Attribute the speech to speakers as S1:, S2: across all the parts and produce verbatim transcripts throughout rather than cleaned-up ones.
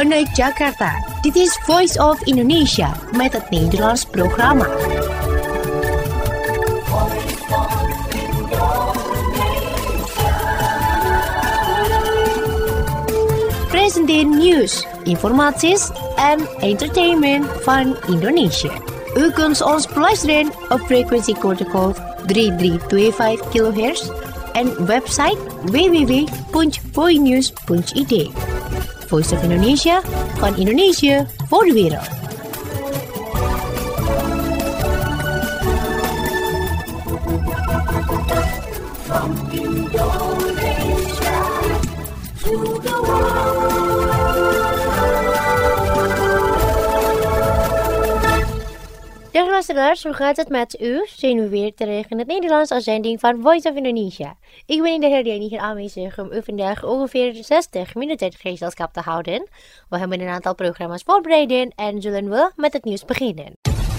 S1: vanuit Jakarta. Dit is Voice of Indonesia met het Nederlands programma. Presenteren nieuws, informaties en entertainment van Indonesië. U kunt ons beluisteren op frequentie golf drie drie twee vijf kilohertz en website w w w punt voinews punt i d. Voice of Indonesia van Indonesië voor de wereld. From Indonesia to the world. Dag luisteraars, hoe gaat het met u? Zijn we weer terug in het Nederlands uitzending van Voice of Indonesia. Ik ben in de herdenking hier aanwezig om u vandaag ongeveer zestig minuten gezelschap te houden. We hebben een aantal programma's voorbereid en zullen we met het nieuws beginnen.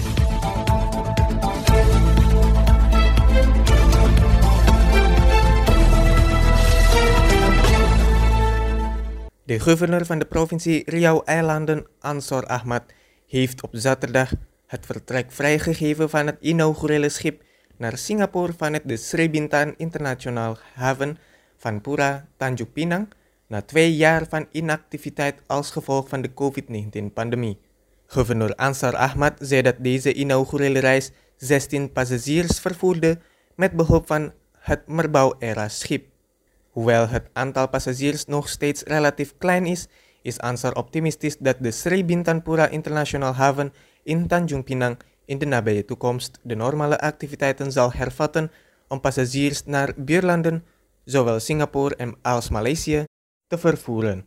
S2: De gouverneur van de provincie Riau-eilanden, Ansor Ahmad, heeft op zaterdag het vertrek vrijgegeven van het inaugurele schip naar Singapore vanuit de Sri Bintang International Haven van Pura, Tanjung Pinang, na twee jaar van inactiviteit als gevolg van de covid negentien-pandemie. Gouverneur Ansor Ahmad zei dat deze inaugurele reis zestien passagiers vervoerde met behulp van het Merbau-era-schip. Hoewel het aantal passagiers nog steeds relatief klein is, is Ansor optimistisch dat de Sri Bintang Pura International Haven in Tanjung Pinang in de nabije toekomst de normale activiteiten zal hervatten om passagiers naar buurlanden, zowel Singapore als Maleisië, te vervoeren.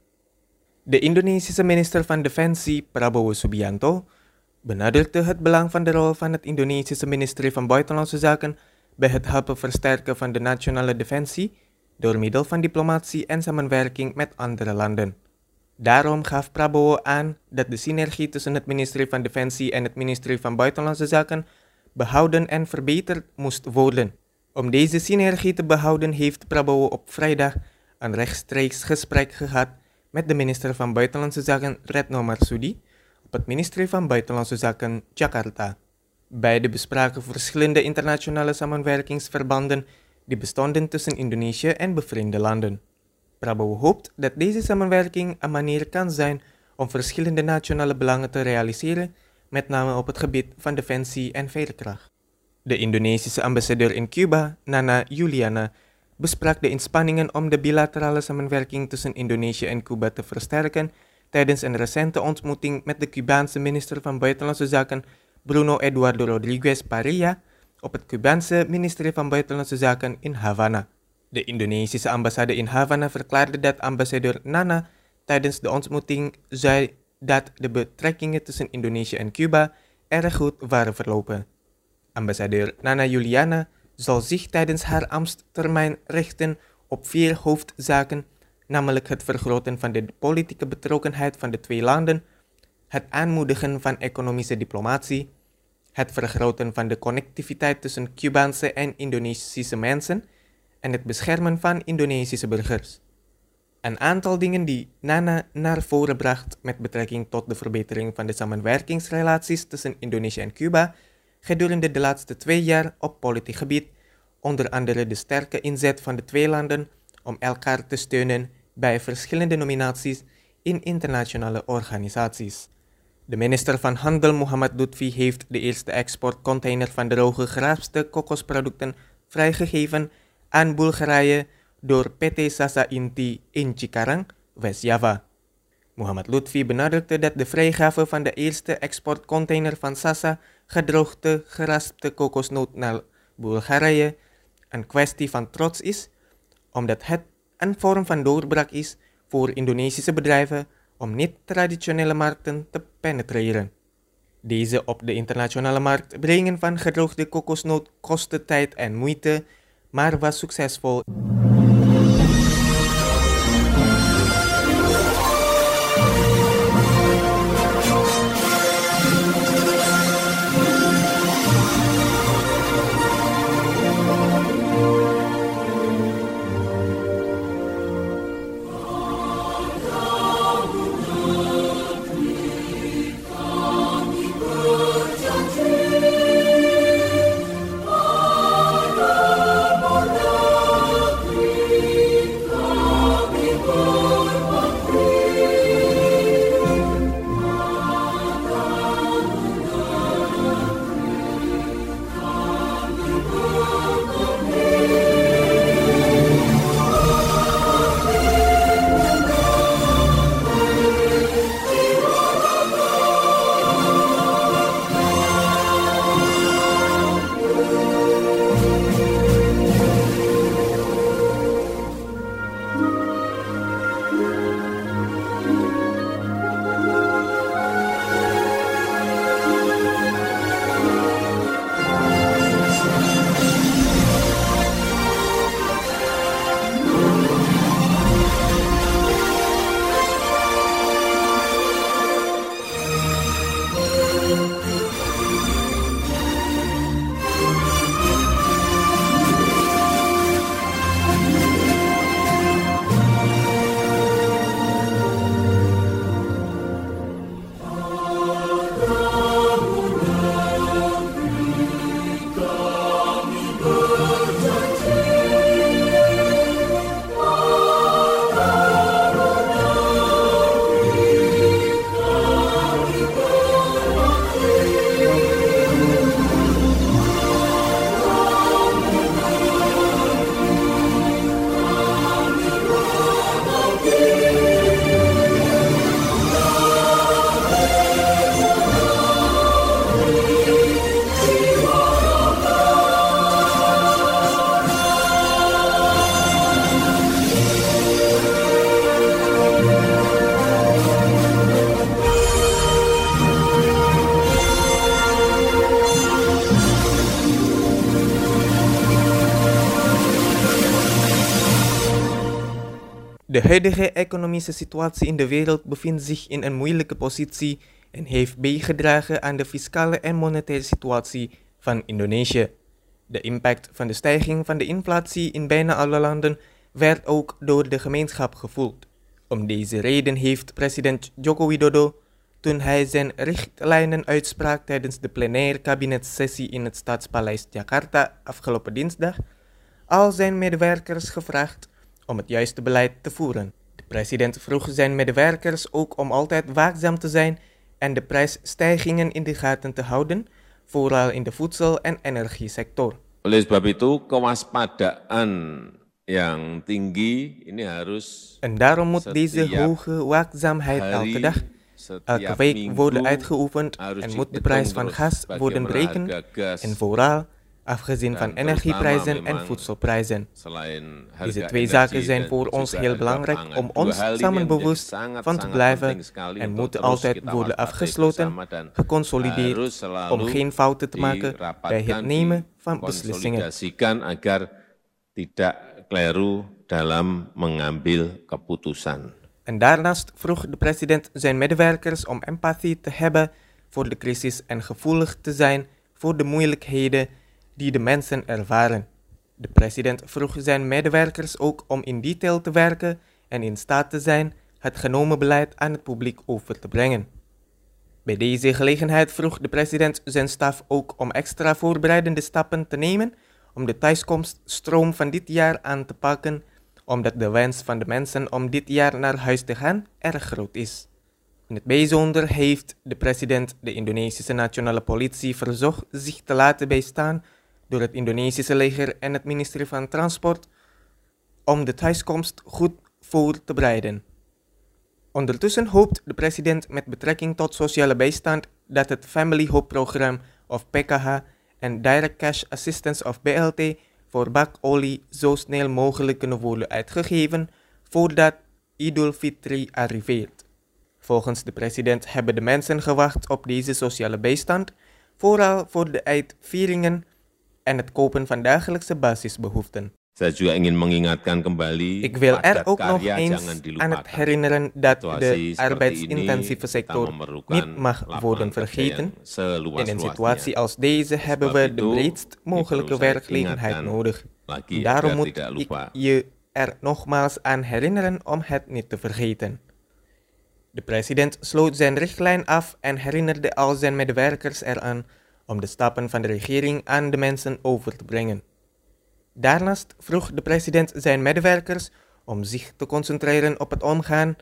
S2: De Indonesische minister van Defensie, Prabowo Subianto, benadrukte het belang van de rol van het Indonesische ministerie van Buitenlandse Zaken bij het helpen versterken van de nationale defensie door middel van diplomatie en samenwerking met andere landen. Daarom gaf Prabowo aan dat de synergie tussen het ministerie van Defensie en het ministerie van Buitenlandse Zaken behouden en verbeterd moest worden. Om deze synergie te behouden heeft Prabowo op vrijdag een rechtstreeks gesprek gehad met de minister van Buitenlandse Zaken Retno Marsudi op het ministerie van Buitenlandse Zaken Jakarta. Beide bespraken verschillende internationale samenwerkingsverbanden die bestonden tussen Indonesië en bevriende landen. Prabowo hoopt dat deze samenwerking een manier kan zijn om verschillende nationale belangen te realiseren, met name op het gebied van defensie en veerkracht. De Indonesische ambassadeur in Cuba, Nana Juliana, besprak de inspanningen om de bilaterale samenwerking tussen Indonesië en Cuba te versterken tijdens een recente ontmoeting met de Cubaanse minister van Buitenlandse Zaken Bruno Eduardo Rodriguez Parilla op het Cubaanse ministerie van Buitenlandse Zaken in Havana. De Indonesische ambassade in Havana verklaarde dat ambassadeur Nana tijdens de ontmoeting zei dat de betrekkingen tussen Indonesië en Cuba erg goed waren verlopen. Ambassadeur Nana Juliana zal zich tijdens haar ambtstermijn richten op vier hoofdzaken, namelijk het vergroten van de politieke betrokkenheid van de twee landen, het aanmoedigen van economische diplomatie, het vergroten van de connectiviteit tussen Cubaanse en Indonesische mensen en het beschermen van Indonesische burgers. Een aantal dingen die Nana naar voren bracht met betrekking tot de verbetering van de samenwerkingsrelaties tussen Indonesië en Cuba gedurende de laatste twee jaar op politiek gebied, onder andere de sterke inzet van de twee landen om elkaar te steunen bij verschillende nominaties in internationale organisaties. De minister van Handel Muhammad Lutfi heeft de eerste exportcontainer van droge geraspte kokosproducten vrijgegeven aan Bulgarije door P T Sasa Inti in Cikarang, West-Java. Muhammad Lutfi benadrukte dat de vrijgave van de eerste exportcontainer van Sasa gedroogde geraspte kokosnoot naar Bulgarije een kwestie van trots is, omdat het een vorm van doorbraak is voor Indonesische bedrijven om niet-traditionele markten te penetreren. Deze op de internationale markt brengen van gedroogde kokosnoot kostte tijd en moeite, maar was succesvol. De huidige economische situatie in de wereld bevindt zich in een moeilijke positie en heeft bijgedragen aan de fiscale en monetaire situatie van Indonesië. De impact van de stijging van de inflatie in bijna alle landen werd ook door de gemeenschap gevoeld. Om deze reden heeft president Joko Widodo, toen hij zijn richtlijnen uitsprak tijdens de plenaire kabinetssessie in het Stadspaleis Jakarta afgelopen dinsdag, al zijn medewerkers gevraagd om het juiste beleid te voeren. De president vroeg zijn medewerkers ook om altijd waakzaam te zijn en de prijsstijgingen in de gaten te houden, vooral in de voedsel- en energiesector.
S3: Oleh sebab itu, kewaspadaan yang tinggi ini harus
S2: En daarom moet deze hoge waakzaamheid elke dag, elke week worden uitgeoefend en moet de prijs van gas worden berekend en vooral afgezien van energieprijzen en voedselprijzen. Deze twee zaken zijn voor ons heel belangrijk om ons samen bewust van te blijven en moeten altijd worden afgesloten, geconsolideerd, om geen fouten te maken bij het nemen van beslissingen.
S3: Agar tidak keliru dalam mengambil keputusan.
S2: En daarnaast vroeg de president zijn medewerkers om empathie te hebben voor de crisis en gevoelig te zijn voor de moeilijkheden die de mensen ervaren. De president vroeg zijn medewerkers ook om in detail te werken en in staat te zijn het genomen beleid aan het publiek over te brengen. Bij deze gelegenheid vroeg de president zijn staf ook om extra voorbereidende stappen te nemen om de thuiskomststroom van dit jaar aan te pakken, omdat de wens van de mensen om dit jaar naar huis te gaan erg groot is. In het bijzonder heeft de president de Indonesische Nationale Politie verzocht zich te laten bijstaan door het Indonesische leger en het ministerie van Transport om de thuiskomst goed voor te bereiden. Ondertussen hoopt de president met betrekking tot sociale bijstand dat het Family Hope Program of P K H en Direct Cash Assistance of B L T voor bakolie zo snel mogelijk kunnen worden uitgegeven voordat Idul Fitri arriveert. Volgens de president hebben de mensen gewacht op deze sociale bijstand, vooral voor de uitvieringen en het kopen van dagelijkse basisbehoeften. Ik wil er ook nog eens aan het herinneren dat de arbeidsintensieve sector niet mag worden vergeten. In een situatie als deze hebben we de breedst mogelijke werkgelegenheid nodig. Daarom moet ik je er nogmaals aan herinneren om het niet te vergeten. De president sloot zijn richtlijn af en herinnerde al zijn medewerkers eraan om de stappen van de regering aan de mensen over te brengen. Daarnaast vroeg de president zijn medewerkers om zich te concentreren op het omgaan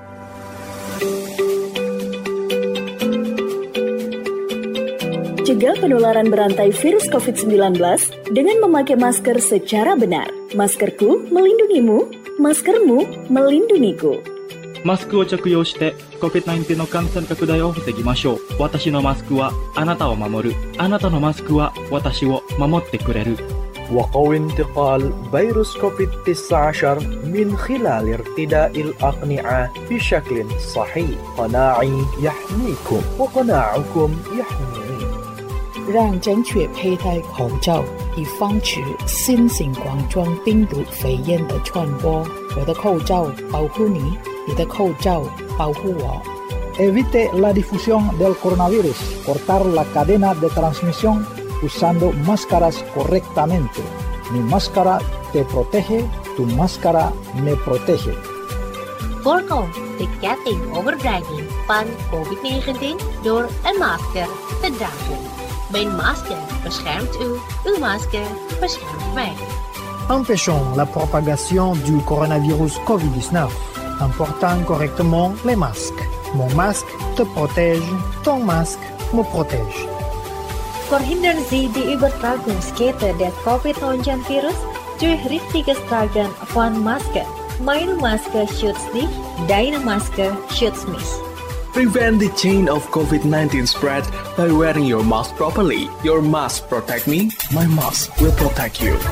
S4: Cegah penularan berantai virus covid sembilan belas dengan memakai masker secara benar. Maskerku melindungimu, maskermu melindungiku.
S5: マスクを着用して コビッドナインティーン の感染拡大を防ぎましょう。私のマスクはあなたを守る。あなたのマスクは私を守ってくれる。
S6: وقوي انتقال فيروس كوفيد تسعة عشر من خلال ارتداء الأقنعة بشكل صحيح. قناعي يحميكم وقناعكم يحميني.
S7: 让正确佩戴口罩，以防止新型冠状病毒肺炎的传播。我的口罩保护你，你的口罩保护我。
S8: Evite la difusión del coronavirus. Cortar la cadena de transmisión usando máscaras correctamente. Mi máscara te protege, tu máscara me protege.
S1: Voorkom de ketting overdrijving van covid negentien door een masker te dragen. Mijn masker beschermt u, uw masker beschermt mij.
S9: Empêchons la propagation du coronavirus covid dix-neuf en portant correctement les masques. Mon masque te protège, ton masque me protège.
S4: Verhindern Sie die Übertragungskette des covid neunzehn virus durch richtiges Tragen von Maske. Meine Maske schützt dich, deine Maske schützt mich.
S10: Prevent the chain of covid nineteen spread by wearing your mask properly. Your mask protect me, my mask will protect you.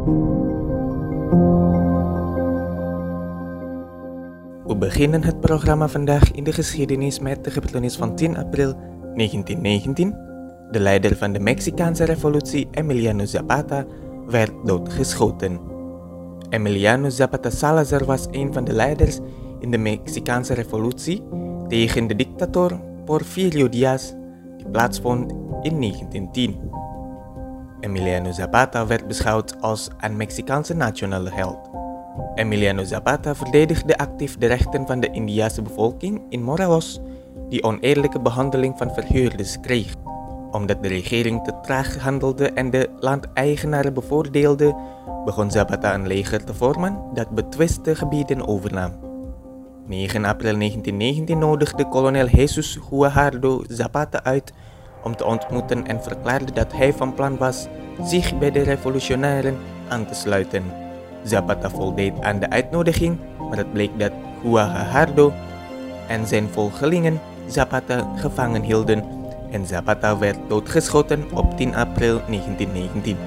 S2: We beginnen het programma vandaag in de geschiedenis met de gebeurtenis van tien april negentien negentien. De leider van de Mexicaanse revolutie, Emiliano Zapata, werd doodgeschoten. Emiliano Zapata Salazar was een van de leiders in de Mexicaanse revolutie tegen de dictator Porfirio Díaz, die plaatsvond in negentien tien. Emiliano Zapata werd beschouwd als een Mexicaanse nationale held. Emiliano Zapata verdedigde actief de rechten van de Indiase bevolking in Morelos, die oneerlijke behandeling van verhuurders kreeg. Omdat de regering te traag handelde en de landeigenaren bevoordeelde, begon Zapata een leger te vormen dat betwiste gebieden overnam. negen april negentien negentien nodigde kolonel Jesus Guajardo Zapata uit om te ontmoeten en verklaarde dat hij van plan was zich bij de revolutionairen aan te sluiten. Zapata voldeed aan de uitnodiging, maar het bleek dat Guajardo en zijn volgelingen Zapata gevangen hielden en Zapata werd doodgeschoten op tien april negentien negentien.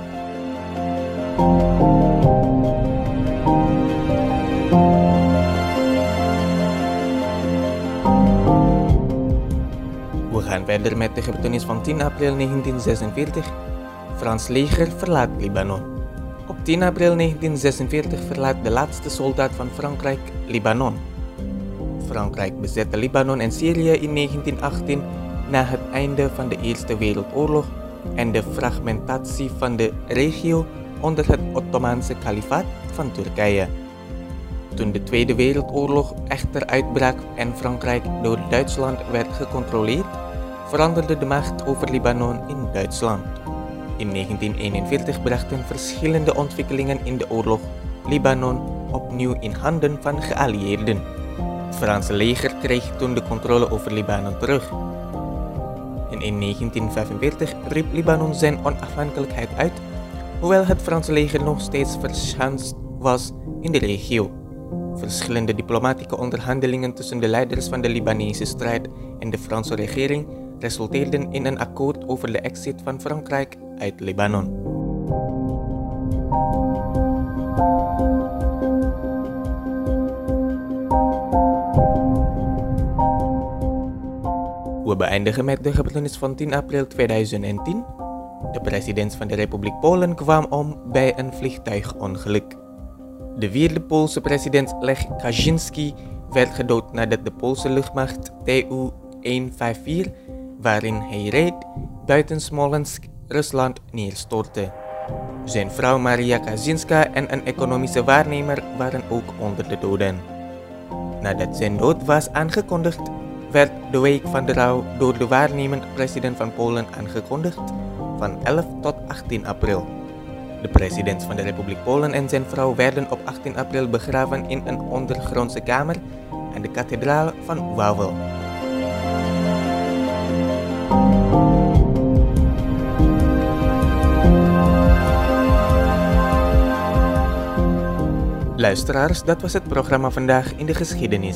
S2: We gaan verder met de gebeurtenis van tien april negentien zesenveertig. Frans leger verlaat Libanon. Op tien april negentien zesenveertig verlaat de laatste soldaat van Frankrijk Libanon. Frankrijk bezette Libanon en Syrië in negentien achttien na het einde van de Eerste Wereldoorlog en de fragmentatie van de regio onder het Ottomaanse kalifaat van Turkije. Toen de Tweede Wereldoorlog echter uitbrak en Frankrijk door Duitsland werd gecontroleerd, veranderde de macht over Libanon in Duitsland. In negentien eenenveertig brachten verschillende ontwikkelingen in de oorlog Libanon opnieuw in handen van geallieerden. Het Franse leger kreeg toen de controle over Libanon terug. En in negentien vijfenveertig riep Libanon zijn onafhankelijkheid uit, hoewel het Franse leger nog steeds verschanst was in de regio. Verschillende diplomatieke onderhandelingen tussen de leiders van de Libanese strijd en de Franse regering resulteerden in een akkoord over de exit van Frankrijk uit Libanon. We beëindigen met de gebeurtenis van tien april tweeduizend tien. De president van de Republiek Polen kwam om bij een vliegtuigongeluk. De vierde Poolse president Lech Kaczynski werd gedood nadat de Poolse luchtmacht T U honderdvijfenvijftig, waarin hij reed, buiten Smolensk, Rusland neerstortte. Zijn vrouw Maria Kaczynska en een economische waarnemer waren ook onder de doden. Nadat zijn dood was aangekondigd, werd de week van de rouw door de waarnemend president van Polen aangekondigd van elf tot achttien april. De president van de Republiek Polen en zijn vrouw werden op achttien april begraven in een ondergrondse kamer aan de kathedraal van Wawel. Luisteraars, dat was het programma vandaag in de geschiedenis.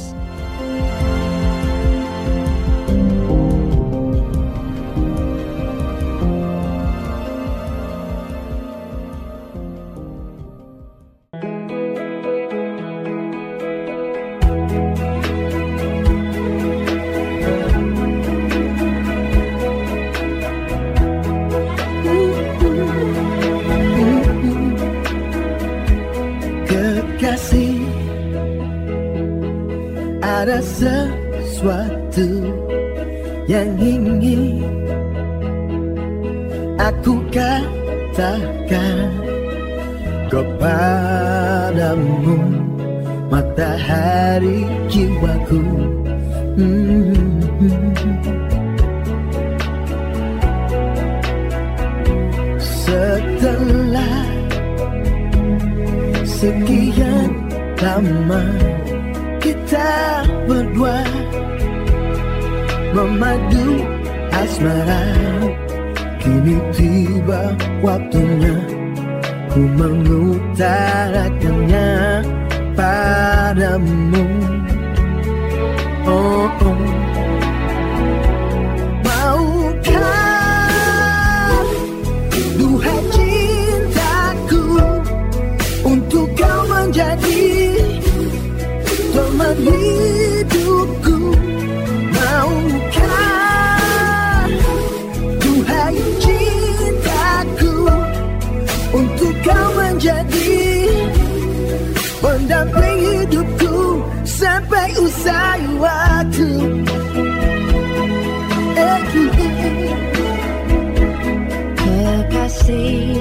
S11: Ada sesuatu yang ingin aku katakan kepadamu, matahari jiwaku. Mm-hmm. Setelah sekian lama kita berdua memadu asmara, kini tiba waktunya ku mengutarakannya padamu. Oh, oh. Maukah duhai cintaku teman hidupku. Maukah, duhai cintaku, untuk kau menjadi pendamping hidupku sampai usai waktu.
S1: Kekasih,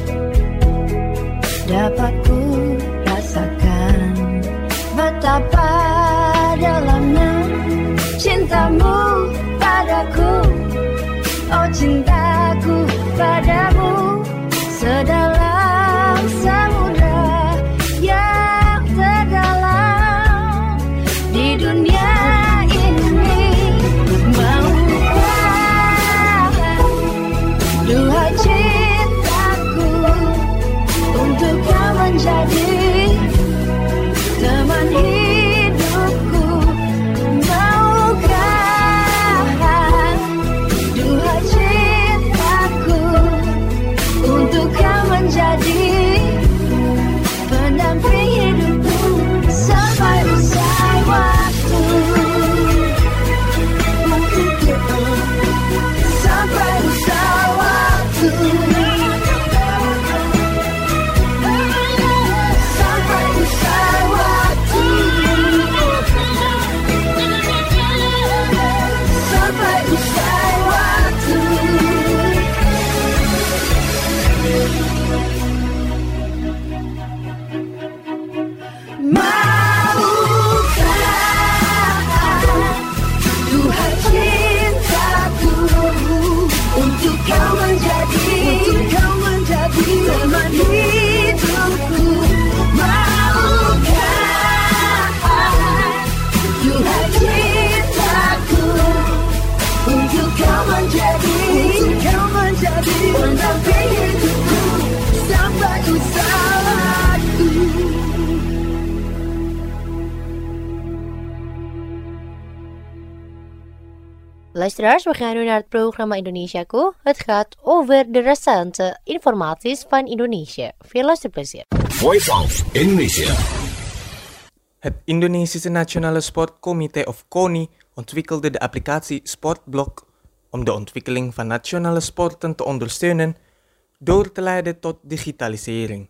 S1: dapat ku rasakan betapa dalamnya cintamu padaku. Oh cintaku padamu sedalam samudra yang terdalam di dunia ini. Maukah, duhai cintaku, untuk kau menjadi teman hidupku. Maukah, duhai cintaku, untuk kau menjadi pendamping hidupku sampai usai waktu. Sampai usai waktu. Sampai usai waktu. Sampai usai waktu. Duhai cintaku, untuk kau menjadi, untuk kau menjadi teman hidupku. Maukah, duhai cintaku, untuk kau menjadi, untuk kau menjadi pendamping hidupku sampai usai waktu. Luisteraars, we gaan nu naar het programma Indonesiaku. Het gaat over de recente informaties van Indonesië. Veel luisterplezier.
S12: Voice of Indonesia.
S2: Het Indonesische Nationale Sportcomité of KONI ontwikkelde de applicatie Sportblok om de ontwikkeling van nationale sporten te ondersteunen door te leiden tot digitalisering.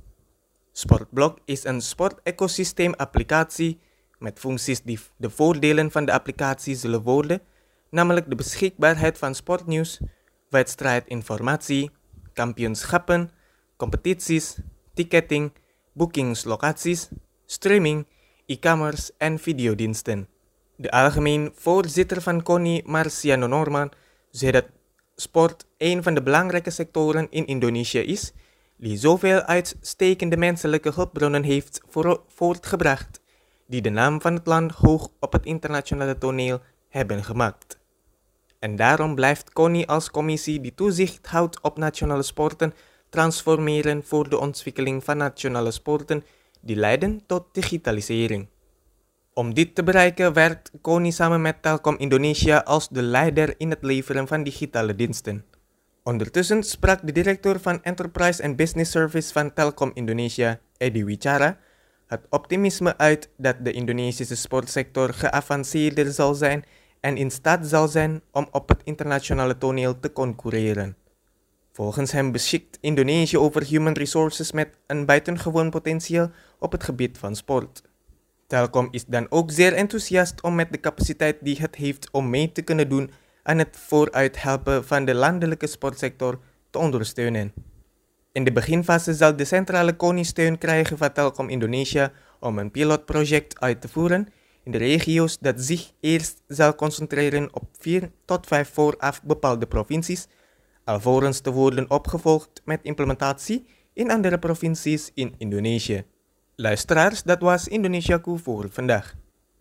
S2: Sportblok is een sportecosysteem-applicatie met functies die de voordelen van de applicatie zullen worden, namelijk de beschikbaarheid van sportnieuws, wedstrijdinformatie, kampioenschappen, competities, ticketing, boekingslocaties, streaming, e-commerce en videodiensten. De algemeen voorzitter van KONI, Marciano Norman, zei dat sport een van de belangrijke sectoren in Indonesië is, die zoveel uitstekende menselijke hulpbronnen heeft voor, voortgebracht, die de naam van het land hoog op het internationale toneel hebben gemaakt. En daarom blijft KONI als commissie die toezicht houdt op nationale sporten transformeren voor de ontwikkeling van nationale sporten die leiden tot digitalisering. Om dit te bereiken werkt KONI samen met Telkom Indonesia als de leider in het leveren van digitale diensten. Ondertussen sprak de directeur van Enterprise and Business Service van Telkom Indonesia, Edi Wicara, het optimisme uit dat de Indonesische sportsector geavanceerder zal zijn en in staat zal zijn om op het internationale toneel te concurreren. Volgens hem beschikt Indonesië over human resources met een buitengewoon potentieel op het gebied van sport. Telkom is dan ook zeer enthousiast om met de capaciteit die het heeft om mee te kunnen doen aan het vooruithelpen van de landelijke sportsector te ondersteunen. In de beginfase zal de centrale KONI steun krijgen van Telkom Indonesia om een pilotproject uit te voeren in de regio's dat zich eerst zal concentreren op vier tot vijf vooraf bepaalde provincies, alvorens te worden opgevolgd met implementatie in andere provincies in Indonesië. Luisteraars, dat was Indonesiaku voor vandaag.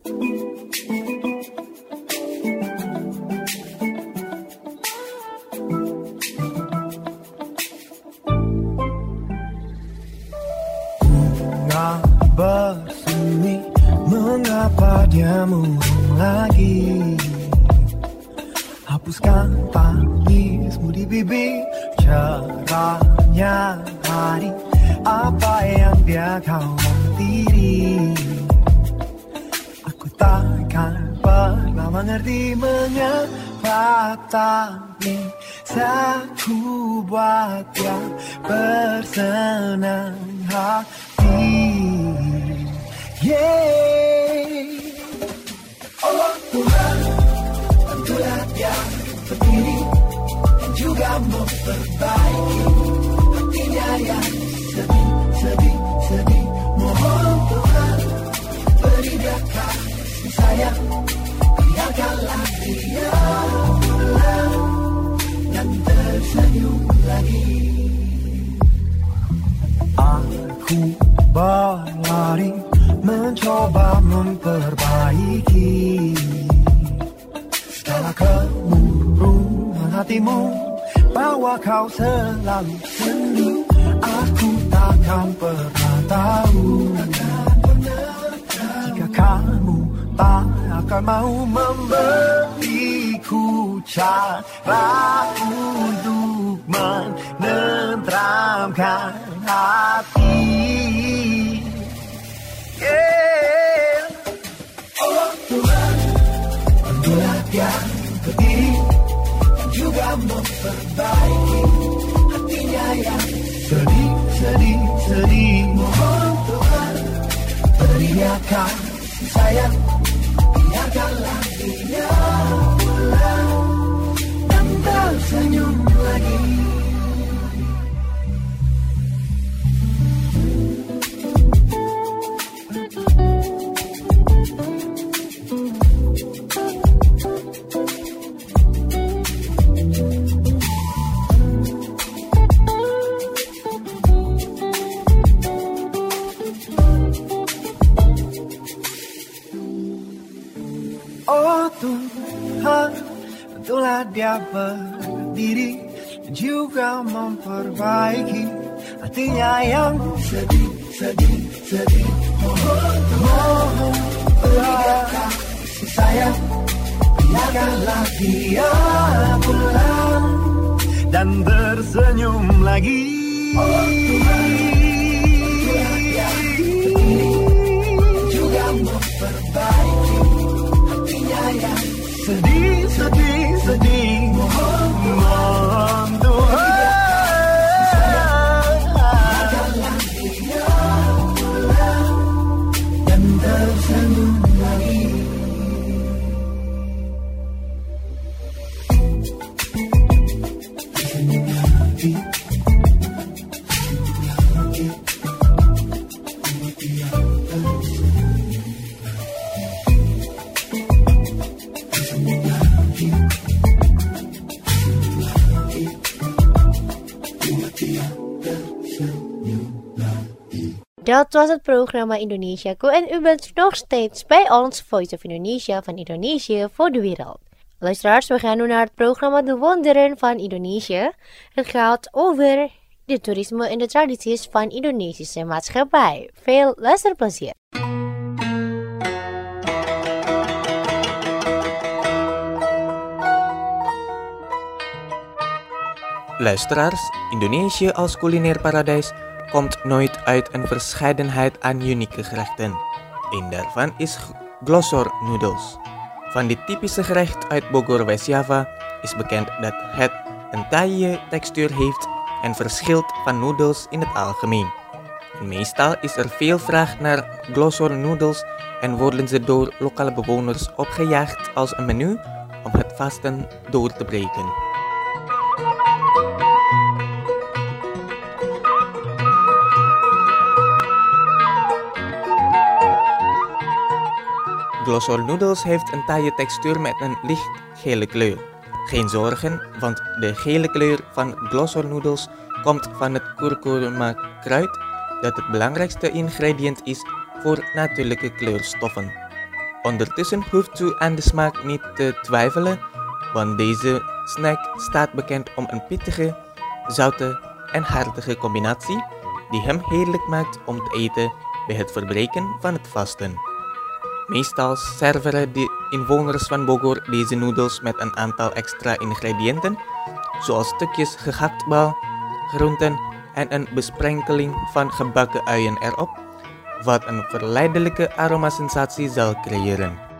S11: Bersemi, mengapa dia murung lagi? Hapuskan tangismu di bibir, cerahnya hari, apa yang dia kau mentiri? takkan pernah mengerti mengapa, tapi aku buat yang bersenang hati. Yeah. Oh Tuhan, bantulah dia berdiri dan juga memperbaiki hatinya yang sedih, sedih, sedih. Mohon Tuhan, beri dia kasih sayang, biarkanlah dia pulang dan tersenyum lagi. Aku berlari mencoba memperbaiki segala kemurungan hatimu, bahwa kau selalu sendu. Aku takkan pernah tahu jika kamu tak akan mau memberiku cara untuk menenteramkan hati. Yeah. Oh Tuhan, bantulah dia berdiri dan juga memperbaiki hatinya yang sedih, sedih, sedih. Mohon Tuhan, beri dia kasih sayang, biarkanlah dia pulang dan tersenyum lagi. Oh Tuhan, bantulah dia berdiri dan juga memperbaiki hatinya yang sedih, sedih, sedih. Mohon Tuhan, beri dia kasih sayang, biarkanlah dia pulang dan tersenyum lagi. Oh Tuhan, bantulah dia berdiri dan juga memperbaiki yang sedih, sedih, sedih. Mohon, mohon Tuhan, biarkanlah dia pulang dan tersenyum lagi. Tersenyum lagi.
S1: Dat was het programma Indonesiaku en u bent nog steeds bij ons Voice of Indonesia van Indonesië voor de wereld. Luisteraars, we gaan nu naar het programma De Wonderen van Indonesië. Het gaat over de toerisme en de tradities van Indonesische maatschappij. Veel luisterplezier.
S2: Luisteraars, Indonesië als culinair paradijs komt nooit uit een verscheidenheid aan unieke gerechten. Een daarvan is glosor noodles. Van dit typische gerecht uit Bogor, West-Java is bekend dat het een taaie textuur heeft en verschilt van noedels in het algemeen. En meestal is er veel vraag naar glosor noodles en worden ze door lokale bewoners opgejaagd als een menu om het vasten door te breken. Glosor noodles heeft een taaie textuur met een licht gele kleur. Geen zorgen, want de gele kleur van glosor noodles komt van het kurkuma kruid, dat het belangrijkste ingrediënt is voor natuurlijke kleurstoffen. Ondertussen hoeft u aan de smaak niet te twijfelen, want deze snack staat bekend om een pittige, zoute en hartige combinatie die hem heerlijk maakt om te eten bij het verbreken van het vasten. Meestal serveren de inwoners van Bogor deze noedels met een aantal extra ingrediënten, zoals stukjes gehaktbal, groenten en een besprenkeling van gebakken uien erop, wat een verleidelijke aromasensatie zal creëren.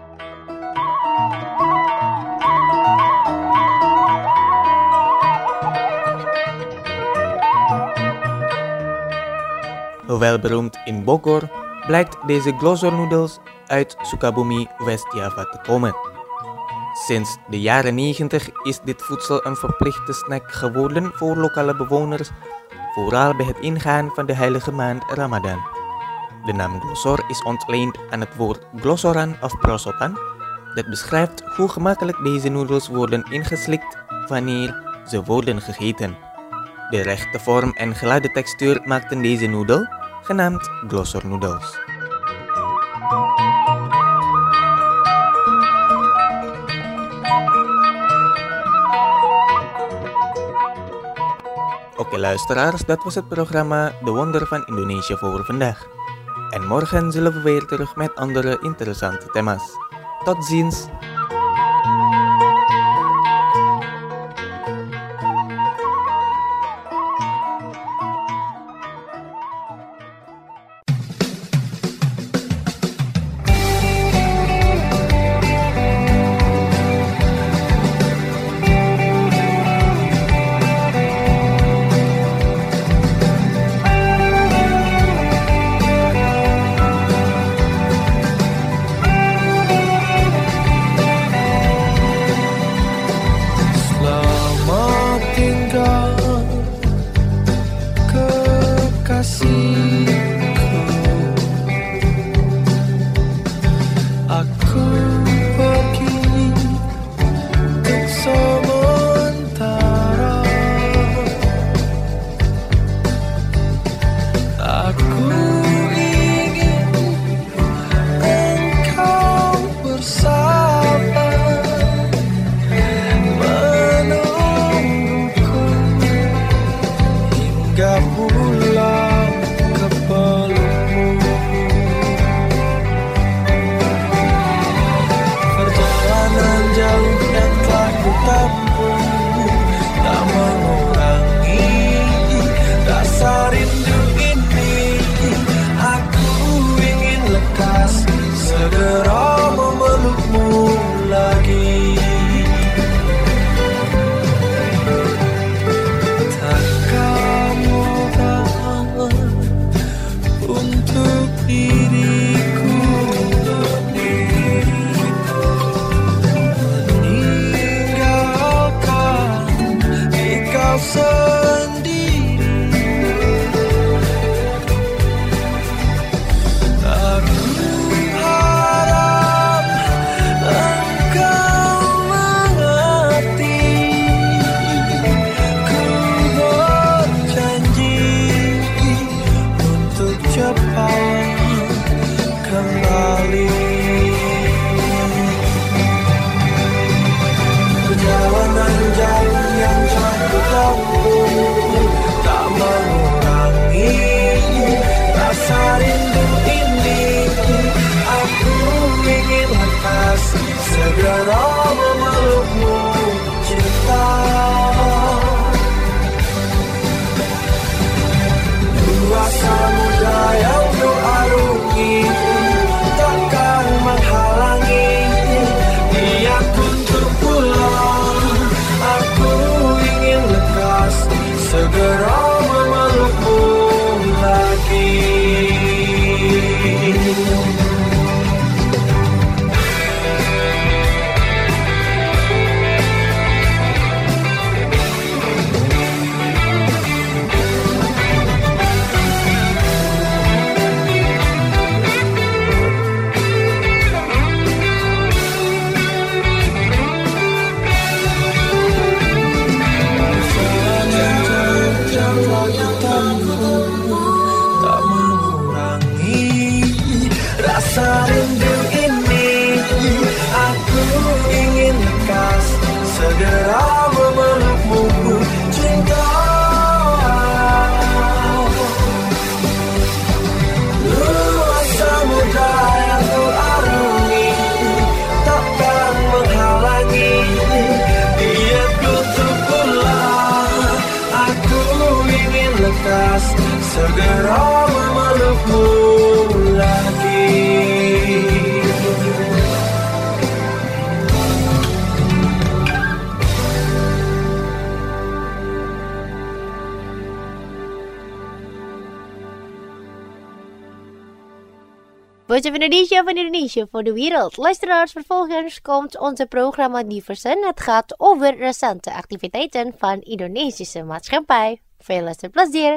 S2: Hoewel beroemd in Bogor, blijkt deze glosor-noedels uit Sukabumi, West-Java te komen. Sinds de jaren negentig is dit voedsel een verplichte snack geworden voor lokale bewoners, vooral bij het ingaan van de heilige maand Ramadan. De naam glosor is ontleend aan het woord glosoran of prosotan, dat beschrijft hoe gemakkelijk deze noedels worden ingeslikt wanneer ze worden gegeten. De rechte vorm en gladde textuur maakten deze noedel, genaamd glosor-noedels. Oké luisteraars, dat was het programma De Wonder van Indonesië voor vandaag. En morgen zullen we weer terug met andere interessante thema's. Tot ziens!
S11: Segera memelukmu lagi.
S1: Voice of Indonesia van Indonesia voor de wereld. Luisteraars, vervolgens komt onze programma Diversen. Het gaat over recente activiteiten van Indonesische maatschappij. Veel luisterplezier.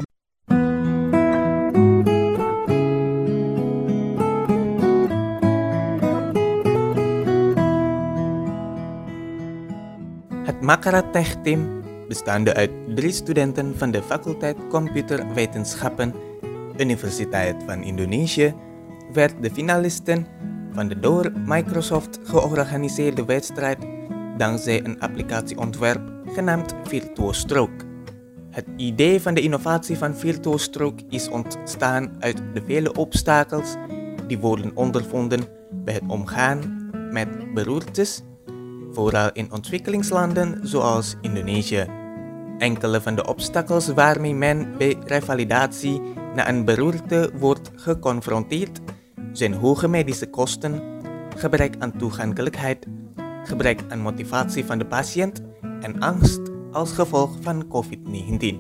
S2: Het Makara-Tech-team, bestaande uit drie studenten van de faculteit Computerwetenschappen, Universiteit van Indonesië, werd de finalisten van de door Microsoft georganiseerde wedstrijd dankzij een applicatieontwerp genaamd VirtuoStroke. Het idee van de innovatie van VirtuoStroke is ontstaan uit de vele obstakels die worden ondervonden bij het omgaan met beroertes, vooral in ontwikkelingslanden zoals Indonesië. Enkele van de obstakels waarmee men bij revalidatie na een beroerte wordt geconfronteerd zijn hoge medische kosten, gebrek aan toegankelijkheid, gebrek aan motivatie van de patiënt en angst als gevolg van covid negentien.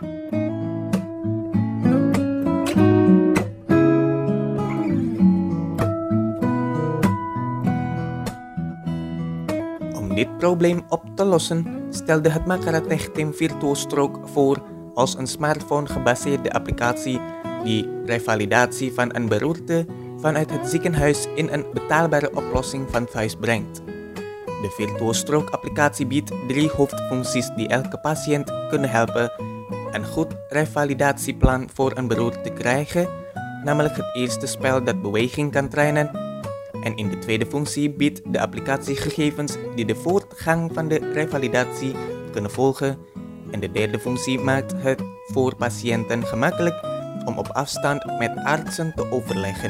S2: Om dit probleem op te lossen, stelde het Makara-Tech-team VirtuoStroke voor als een smartphone-gebaseerde applicatie die revalidatie van een beroerte vanuit het ziekenhuis in een betaalbare oplossing van thuis brengt. De VirtuoStroke-applicatie biedt drie hoofdfuncties die elke patiënt kunnen helpen een goed revalidatieplan voor een beroerte te krijgen, namelijk het eerste spel dat beweging kan trainen. En in de tweede functie biedt de applicatie gegevens die de voortgang van de revalidatie kunnen volgen. En de derde functie maakt het voor patiënten gemakkelijk om op afstand met artsen te overleggen.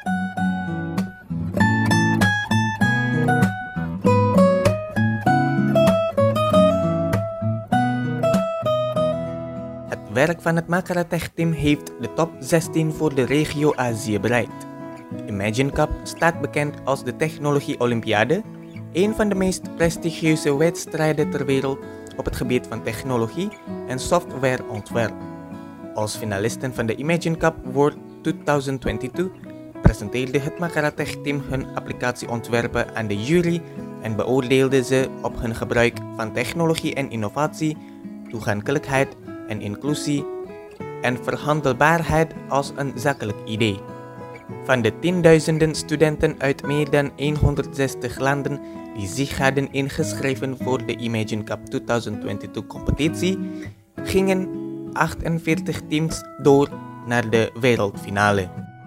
S2: Het werk van het Makara-Tech-team heeft de top zestien voor de regio Azië bereikt. Imagine Cup staat bekend als de Technologie Olympiade, een van de meest prestigieuze wedstrijden ter wereld op het gebied van technologie en softwareontwerp. Als finalisten van de Imagine Cup World tweeduizend tweeëntwintig presenteerde het Makara-Tech-team hun applicatieontwerpen aan de jury en beoordeelde ze op hun gebruik van technologie en innovatie, toegankelijkheid en inclusie en verhandelbaarheid als een zakelijk idee. Van de tienduizenden studenten uit meer dan honderdzestig landen die zich hadden ingeschreven voor de Imagine Cup tweeduizend tweeëntwintig competitie, gingen achtenveertig teams door naar de wereldfinale.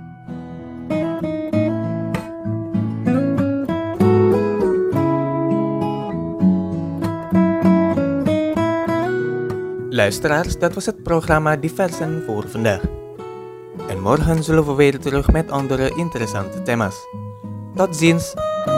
S2: Luisteraars, dat was het programma Diversen voor vandaag. En morgen zullen we weer terug met andere interessante thema's. Tot ziens!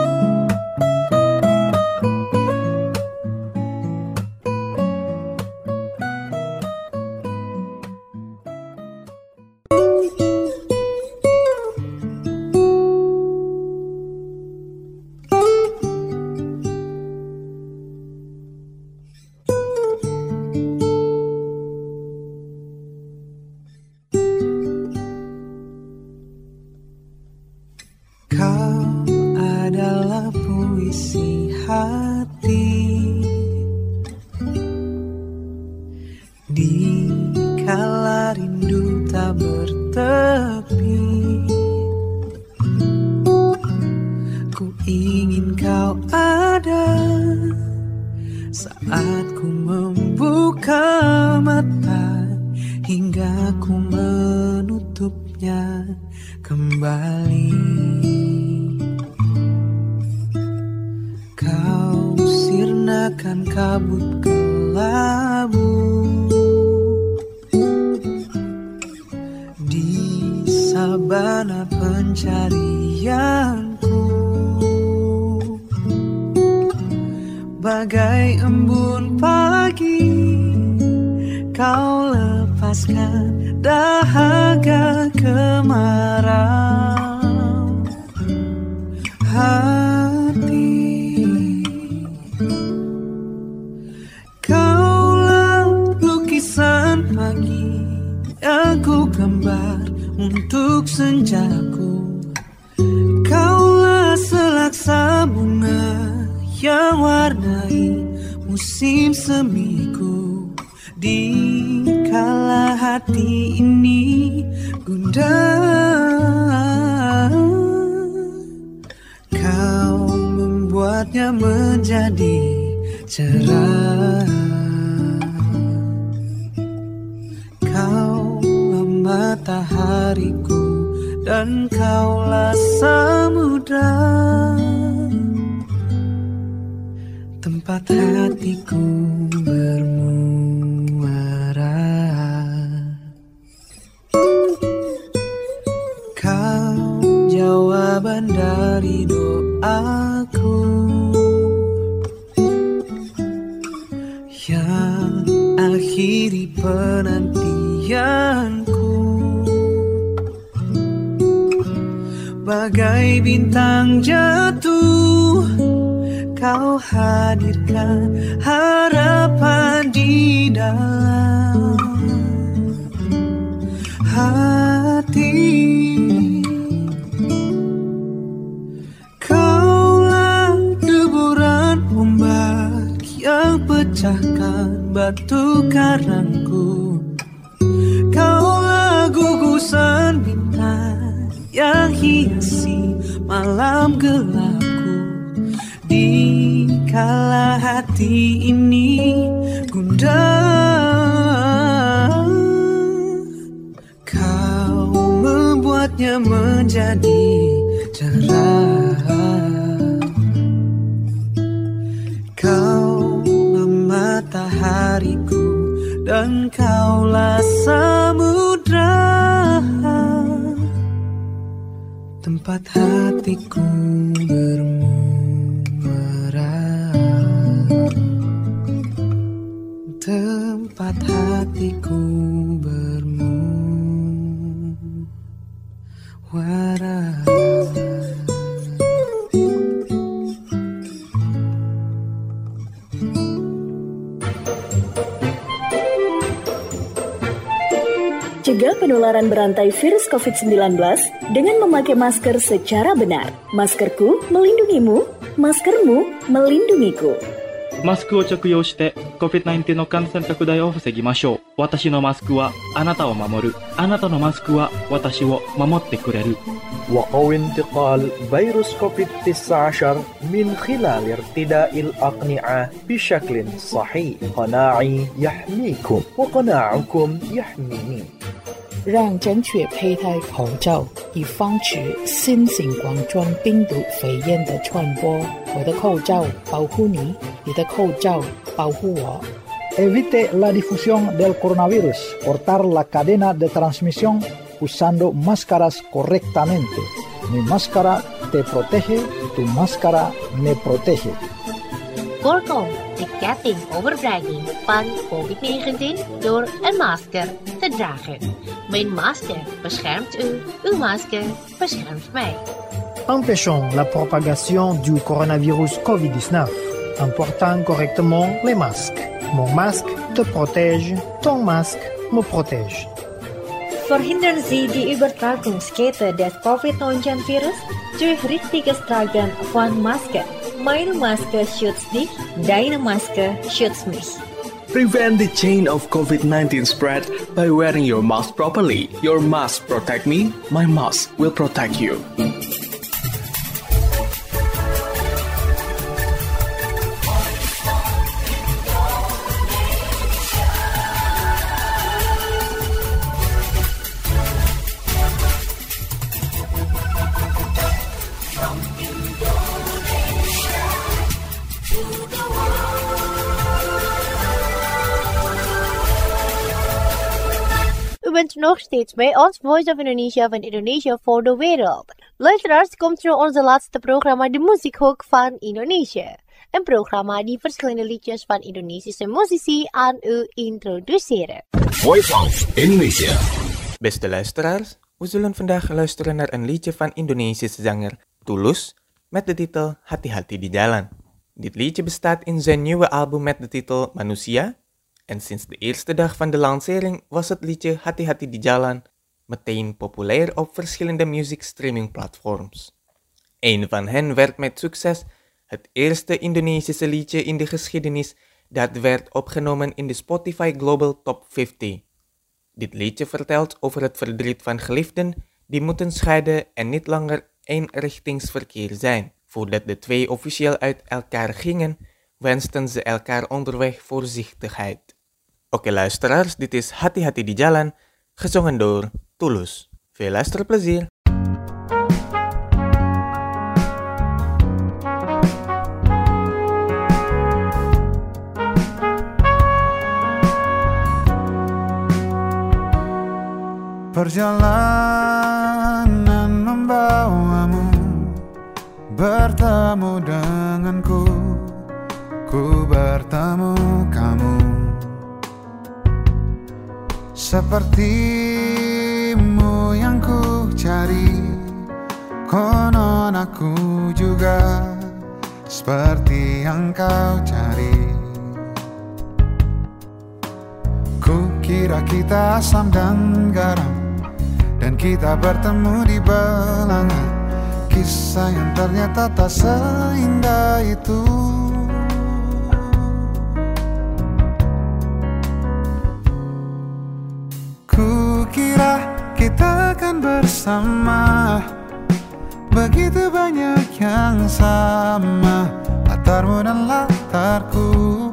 S11: Bagai embun pagi, kau lepaskan dahaga kemarau hati. Kaulah lukisan pagi yang ku gambar untuk senjaku, Kaulah selaksa bunga yang warnai musim semiku. Di kala hati ini gundah, kau membuatnya menjadi cerah. Kaulah matahariku dan kaulah samudra, tempat hatiku bermuara. Kau jawaban dari doaku yang akhiri penantianku. Bagai bintang jatuh, kau hadirkan harapan di dalam hati. Kaulah deburan ombak yang pecahkan batu karangku. Kaulah gugusan bintang yang hiasi malam gelapku. Di kala hati ini gundah, kau membuatnya menjadi cerah. Kaulah matahariku dan kaulah samudra, tempat hatiku bermuara, tempat hatiku bermuara.
S13: Cegah penularan berantai virus covid sembilan belas dengan memakai masker secara benar. Maskerku melindungimu, maskermu melindungiku.
S5: マスクを着用して コビッドナインティーン の感染拡大を防ぎましょう。私のマスクはあなたを守る。あなたのマスクは私を守ってくれる。
S6: وقو انتقال فيروس كوفيد تسعة عشر من خلال ارتداء الأقنعة بشكل صحيح. قناعي يحميكم وقناعكم يحميني.
S7: 让正确佩戴口罩，以防止新型冠状病毒肺炎的传播。我的口罩保护你，你的口罩保护我。
S8: Evite la difusión del coronavirus. Cortar la cadena de transmisión usando máscaras correctamente. Mi máscara te protege, tu máscara me protege.
S1: Voorkom de ketting overbrenging van covid negentien door een masker te dragen. Mijn masker beschermt u, uw masker beschermt mij.
S9: Empêchons la propagation du coronavirus covid dix-neuf en portant correctement les masques. Mon masque te protège, ton masque me protège.
S4: Verhindern Sie die Übertragungskette des covid neunzehn Virus durch richtiges Tragen von Maske. Meine Maske schützt dich, deine Maske schützt mich.
S10: Prevent the chain of covid nineteen spread by wearing your mask properly. Your mask protect me, my mask will protect you.
S1: U bent nog steeds bij ons Voice of Indonesia van Indonesia voor de wereld. Luisteraars, komt nu onze laatste programma De Muziekhoek van Indonesië. Een programma die verschillende liedjes van Indonesische muzici aan u introduceren.
S12: Voice of Indonesia.
S2: Beste luisteraars, we zullen vandaag luisteren naar een liedje van Indonesische zanger Tulus met de titel Hati-Hati di Jalan. Dit liedje bestaat in zijn nieuwe album met de titel Manusia. En sinds de eerste dag van de lancering was het liedje Hati-Hati di Jalan meteen populair op verschillende muziekstreaming platforms. Een van hen werd met succes het eerste Indonesische liedje in de geschiedenis dat werd opgenomen in de Spotify Global Top vijftig. Dit liedje vertelt over het verdriet van geliefden die moeten scheiden en niet langer eenrichtingsverkeer zijn. Voordat de twee officieel uit elkaar gingen, wensten ze elkaar onderweg voorzichtigheid. Oke luisteraars, dit is Hati-Hati di Jalan, gezongen door Tulus. Veel luisterplezier!
S14: Perjalanan membawamu bertemu denganku, ku bertemu kamu. Sepertimu yang ku cari, konon aku juga seperti yang kau cari. Ku kira kita asam dan garam, dan kita bertemu di belanga. Kisah yang ternyata tak seindah itu. Ku kira kita akan bersama, begitu banyak yang sama, latarmu dan latarku.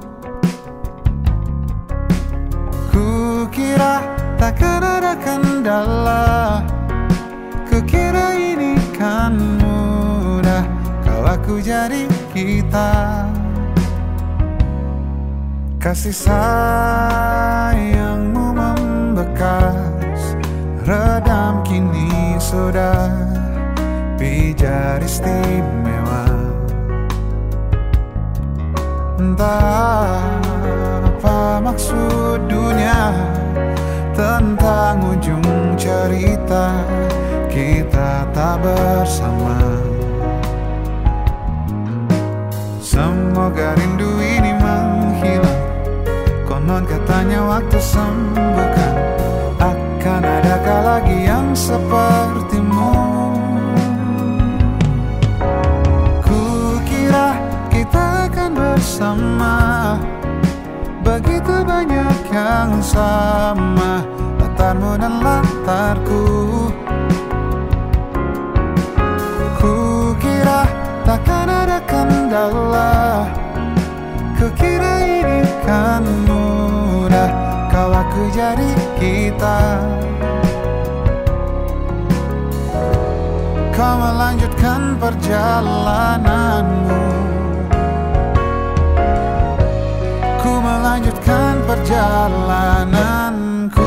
S14: Ku kira takkan ada kendala, ku kira ini kan mudah, kau aku jadi kita. Kasih sayangmu membekas, redam kini sudah pijar istimewa. Entah apa maksud dunia tentang ujung cerita kita tak bersama. Semoga rindu ini menghilang, konon katanya waktu sembuhkan. Akan adakah lagi yang sepertimu? Ku kira kita akan bersama, begitu banyak yang sama, latarmu dan latarku. Ku kira takkan ada kendala, ku kira ini kan mudah, kau aku jadi kita. Kau melanjutkan perjalananmu, ku melanjutkan perjalananku.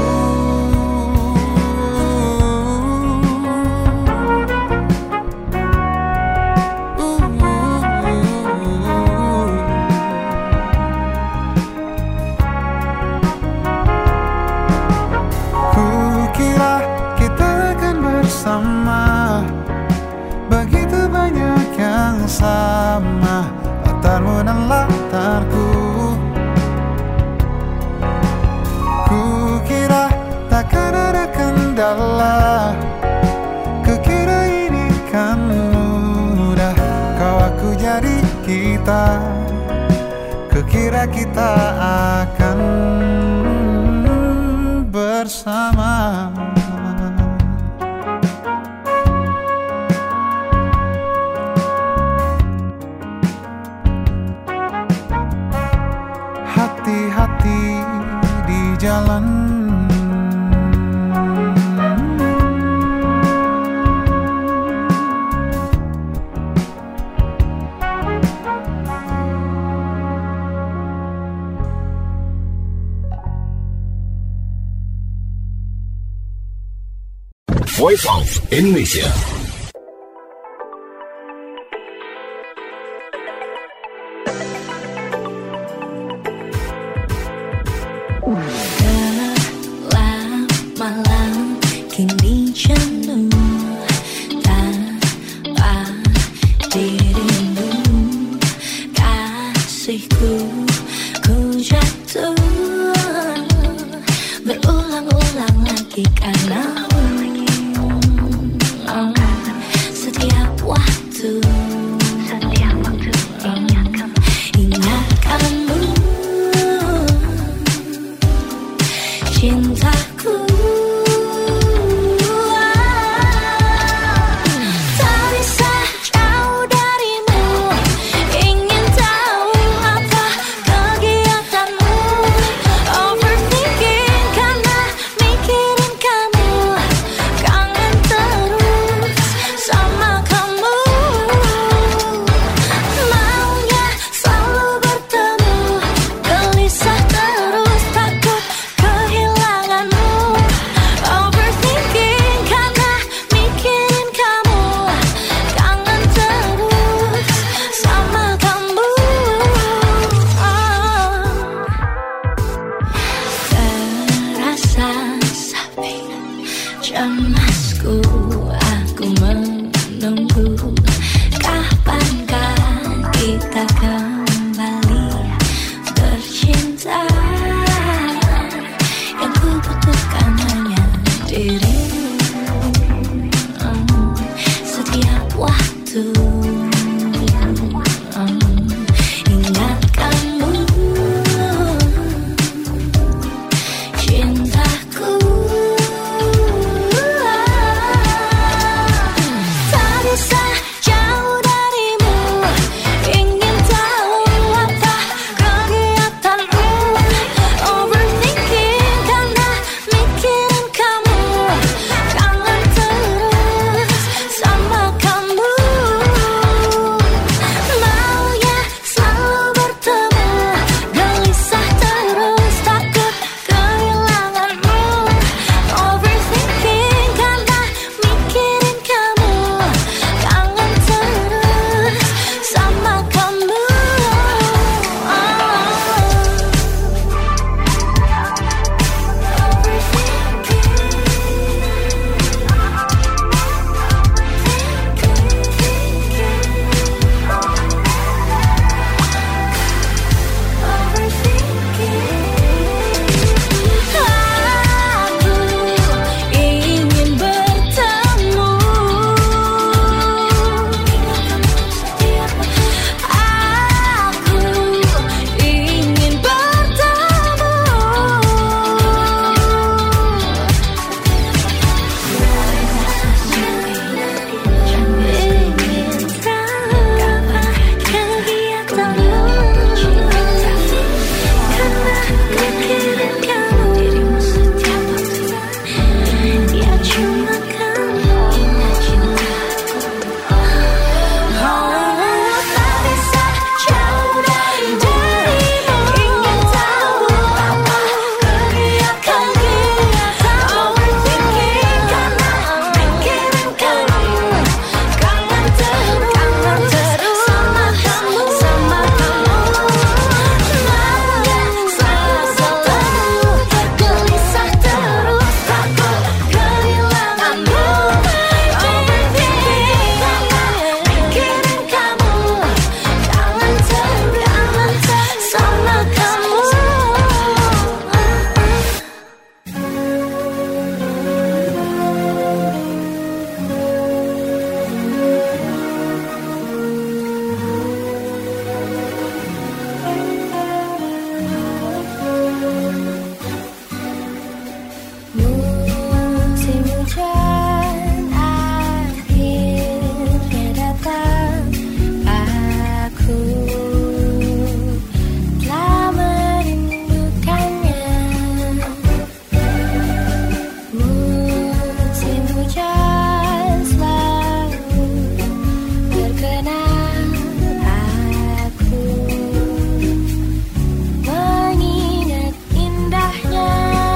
S14: Ku kira kita akan bersama, begitu banyak yang sama, latarmu dan latarku. Takkan ada kendala, kukira ini kan mudah, kau aku jadi kita. Kukira kita akan bersama. Hati-hati di jalan,
S12: Voice of Indonesia.
S15: Gelap malam kini jenuh tanpa dirimu, kasihku ku jatuh berulang-ulang lagi karena itu. Hmm, ingatkanmu cintaku. Tak bisa jauh darimu, ingin tahu apa kegiatanmu. Overthinking karena mikirin kamu, kangen terus sama kamu. Maunya selalu bertemu, gelisah terus takut kehilanganmu. Overthinking karena mikirin kamu, kangen terus sama kamu. Aku ingin bertemu, aku ingin bertemu. Ingin tahu apa kegiatanmu, karena mikirin kamu, ya cuma kamu. Oh, tak bisa jauh darimu, ingin tahu apa kegiatanmu. Overthinking karena mikirin kamu, kangen terus sama kamu, sama kamu. Maunya selalu gelisah terus takut kehilanganmu. Overthinking karena mikirin kamu, kangen terus sama kamu. Musim hujan akhirnya datang, aku telah merindukannya. Musim hujan selalu terkenang, aku mengingat indahnya.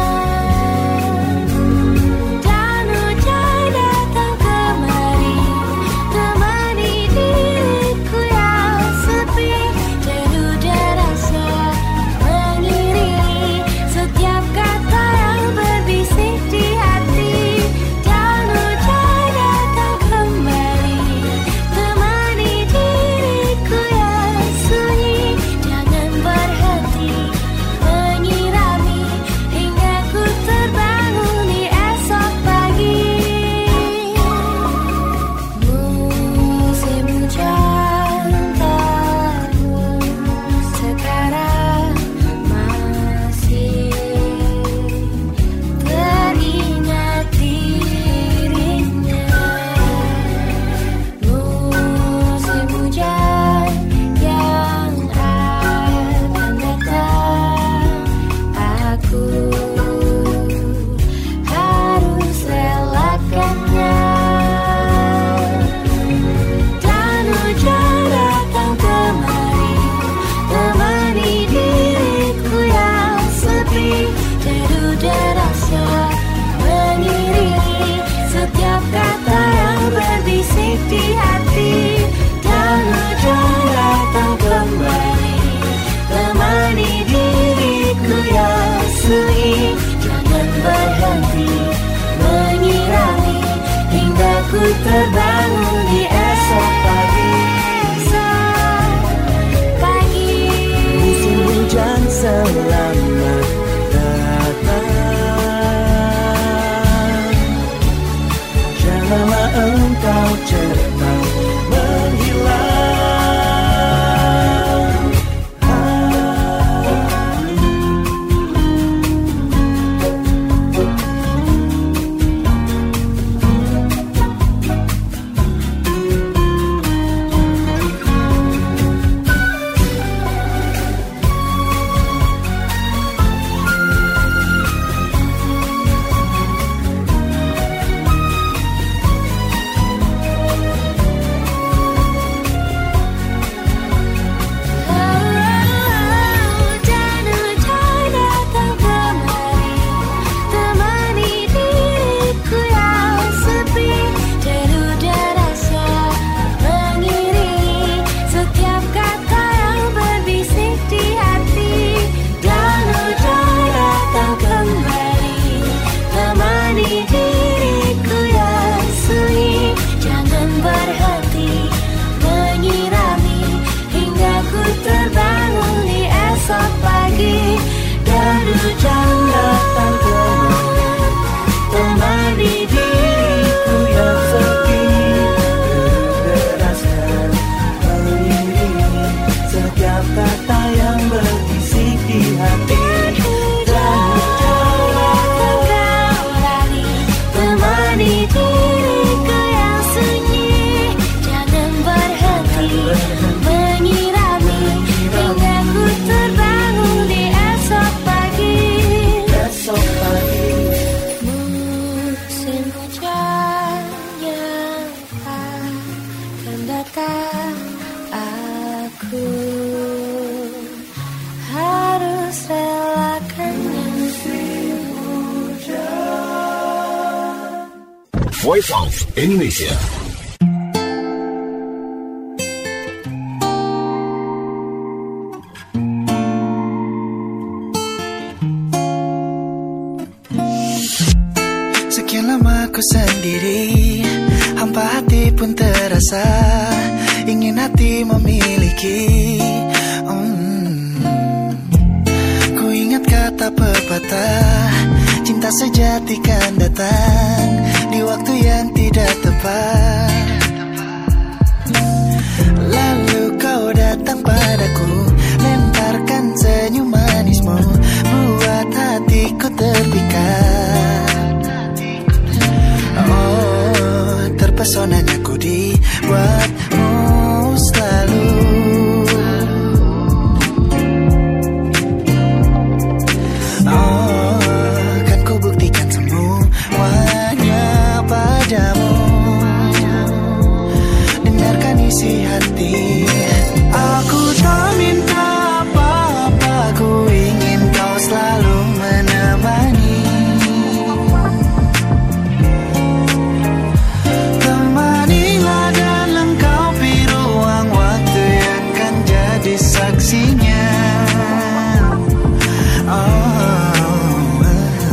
S15: Dan hujan datang kemari, temani diriku yang sepi. Deru derasnya mengiringi setiap kata yang berbisik di hati. Dan hujan datang kembali, temani diriku yang sunyi. Jangan berhenti menyirami hingga ku terbangun di esok pagi. Musim hujan terus sekarang masih teringat dirinya. Musim hujan yang akan datang, aku harus relakannya. Dan hujan datang kemari, temani diriku yang sepi. Deru derasnya mengiringi setiap kata yang berbisik di hati. Dan hujan datang kembali, temani diriku yang sunyi. Jangan berhenti menyirami hingga ku terbangun di esok pagi. Pagi. Musim hujan selamat datang, janganlah engkau cepat
S12: Voice of Indonesia.
S16: Sekian lama ku sendiri, hampa hati pun terasa, ingin hati memiliki. hmm. Ku ingat kata pepatah, cinta sejati kan datang di waktu yang tidak tepat. Lalu kau datang padaku, lemparkan senyum manismu, buat hatiku terpikat. Oh, terpesonanya ku dibuatmu selalu. Oh, kan ku buktikan semuanya padamu. Dengarkan isi hati. Aku tak minta apa-apa, ku ingin kau selalu menemani. Temanilah dan lengkapi ruang waktu yang kan jadi saksinya. Oh.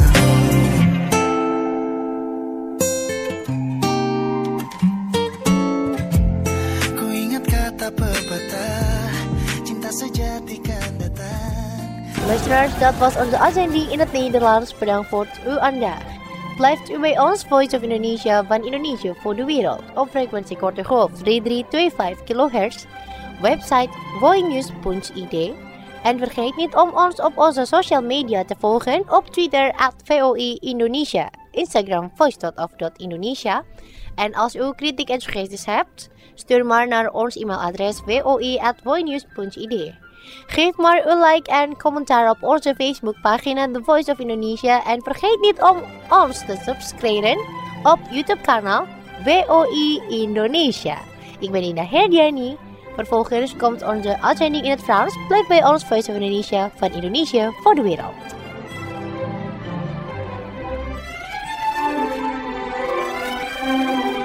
S16: Ku ingat kata pepatah, cinta sejati kan datang.
S1: Luisteraars, dat was onze uitzending in het Nederlands. Bedankt voor het uw aandacht. Blijft u bij ons Voice of Indonesia van Indonesië voor de wereld op frequentie korte golf drie drie twee vijf kilohertz, website voinews punt i d. En vergeet niet om ons op onze social media te volgen op Twitter at V O I Indonesia, Instagram voice dot of dot indonesia. En als u kritiek en suggesties hebt, stuur maar naar ons e-mailadres v o i at voinews punt i d. Geef maar een like en commentaar op onze Facebookpagina The Voice of Indonesia. En vergeet niet om ons te subscriben op YouTube-kanaal V O I Indonesia. Ik ben Ina Herdiani. Vervolgens komt onze uitzending in het Frans. Blijf bij ons Voice of Indonesia van Indonesië voor de wereld.